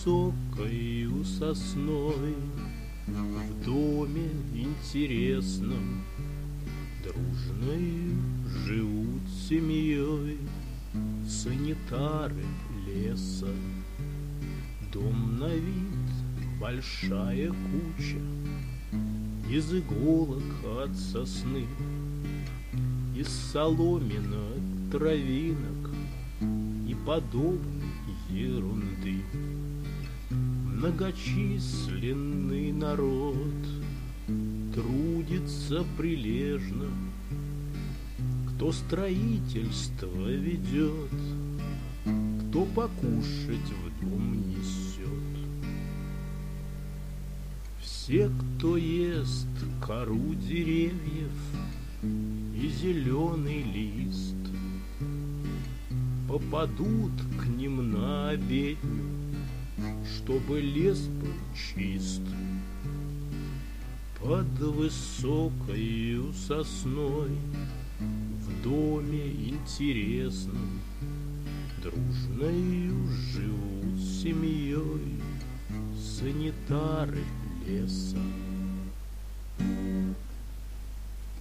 высокою сосной в доме интересном дружной живут семьей санитары леса. Дом на вид большая куча из иголок от сосны, из соломинок, травинок и подобной ерунды. Многочисленный народ трудится прилежно, кто строительство ведет, кто покушать в дом несет. Все, кто ест кору деревьев и зеленый лист, попадут к ним на обедню, чтобы лес был чист. Под высокою сосной в доме интересном дружною живут семьей санитары леса.